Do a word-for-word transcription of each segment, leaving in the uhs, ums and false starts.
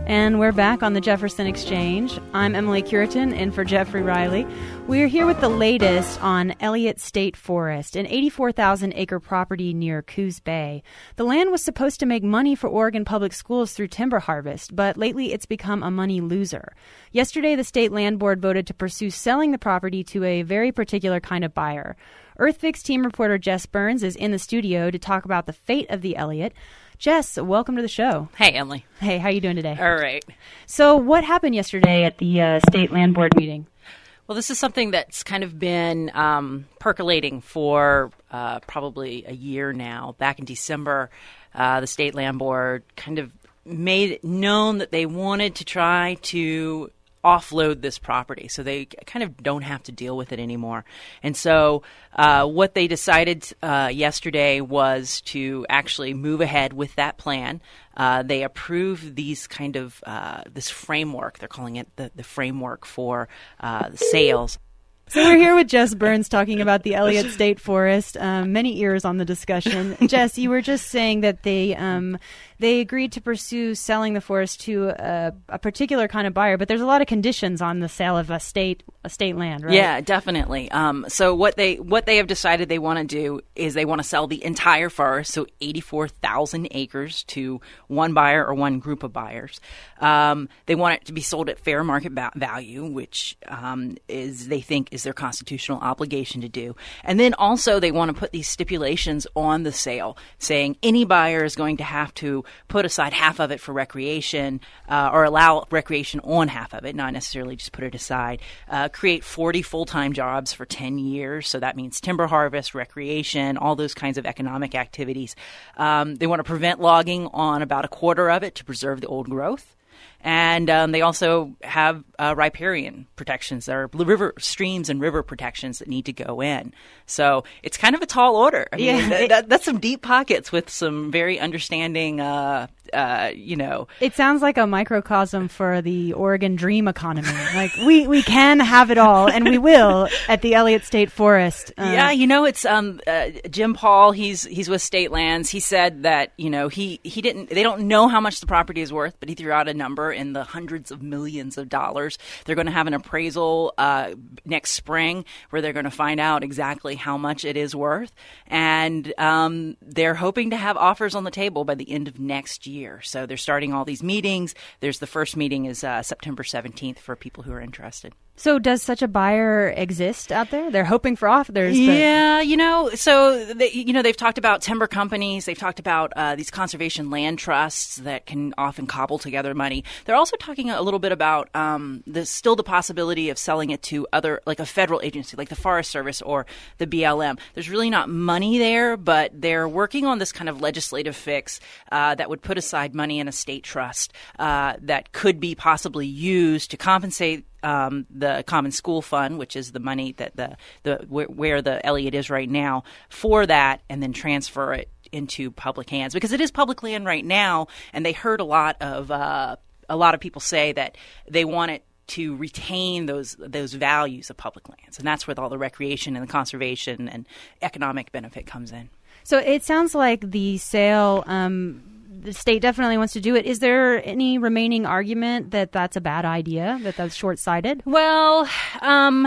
And we're back on the Jefferson Exchange. I'm Emily Curitan, in for Jeffrey Riley. We're here with the latest on Elliott State Forest, an eighty-four thousand acre property near Coos Bay. The land was supposed to make money for Oregon Public Schools through timber harvest, but lately it's become a money loser. Yesterday, the State Land Board voted to pursue selling the property to a very particular kind of buyer. EarthFix team reporter Jess Burns is in the studio to talk about the fate of the Elliott. Jess, welcome to the show. Hey, Emily. Hey, how are you doing today? All right. So what happened yesterday at the uh, State Land Board meeting? Well, this is something that's kind of been um, percolating for uh, probably a year now. Back in December, uh, the State Land Board kind of made it known that they wanted to try to offload this property so they kind of don't have to deal with it anymore. And so uh, what they decided uh, yesterday was to actually move ahead with that plan. Uh, they approved these kind of uh, this framework. They're calling it the, the framework for uh, the sales. So we're here with Jess Burns talking about the Elliott State Forest. Um, many ears on the discussion. Jess, you were just saying that they um, they agreed to pursue selling the forest to a, a particular kind of buyer, but there's a lot of conditions on the sale of a state a state land, right? Yeah, definitely. Um, so what they what they have decided they want to do is they want to sell the entire forest, so eighty-four thousand acres, to one buyer or one group of buyers. Um, they want it to be sold at fair market ba- value, which um, is they think is their constitutional obligation to do. And then also they want to put these stipulations on the sale, saying any buyer is going to have to put aside half of it for recreation uh, or allow recreation on half of it, not necessarily just put it aside. Uh, create forty full-time jobs for ten years. So that means timber harvest, recreation, all those kinds of economic activities. Um, they want to prevent logging on about a quarter of it to preserve the old growth. And um, they also have uh, riparian protections. There are river streams and river protections that need to go in. So it's kind of a tall order. I mean, yeah, that, it, that, that's some deep pockets with some very understanding, uh, uh, you know. It sounds like a microcosm for the Oregon dream economy. Like, we, we can have it all, and we will at the Elliott State Forest. Uh, yeah, you know, it's um, uh, Jim Paul. He's he's with State Lands. He said that, you know, he, he didn't. They don't know how much the property is worth, but he threw out a number in the hundreds of millions of dollars. They're going to have an appraisal uh, next spring where they're going to find out exactly how much it is worth. And um, they're hoping to have offers on the table by the end of next year. So they're starting all these meetings. There's the first meeting is uh, September seventeenth for people who are interested. So does such a buyer exist out there? They're hoping for offers. But... Yeah, you know, so, they, you know, they've talked about timber companies. They've talked about uh, these conservation land trusts that can often cobble together money. They're also talking a little bit about um, the still the possibility of selling it to other, like a federal agency, like the Forest Service or the B L M. There's really not money there, but they're working on this kind of legislative fix uh, that would put aside money in a state trust uh, that could be possibly used to compensate Um, the Common School Fund, which is the money that the the where, where the Elliott is right now, for that, and then transfer it into public hands, because it is public land right now. And they heard a lot of uh, a lot of people say that they want it to retain those those values of public lands, and that's where all the recreation and the conservation and economic benefit comes in. So it sounds like the sale. Um The state definitely wants to do it. Is there any remaining argument that that's a bad idea, that that's short-sighted? Well, um,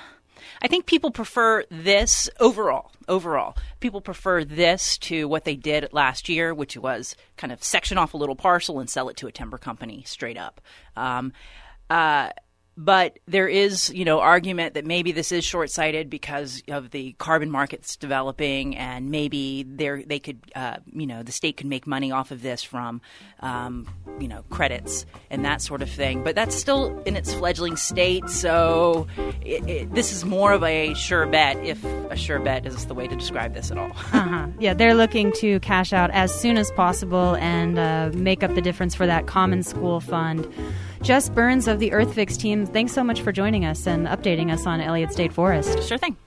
I think people prefer this overall. Overall, people prefer this to what they did last year, which was kind of section off a little parcel and sell it to a timber company straight up. Um, uh, But there is, you know, argument that maybe this is short-sighted because of the carbon markets developing, and maybe there they could, uh, you know, the state could make money off of this from, um, you know, credits and that sort of thing. But that's still in its fledgling state, so it, it, this is more of a sure bet, if a sure bet is the way to describe this at all. uh-huh. Yeah, they're looking to cash out as soon as possible and uh, make up the difference for that Common School Fund. Jess Burns of the EarthFix team, thanks so much for joining us and updating us on Elliott State Forest. Sure thing.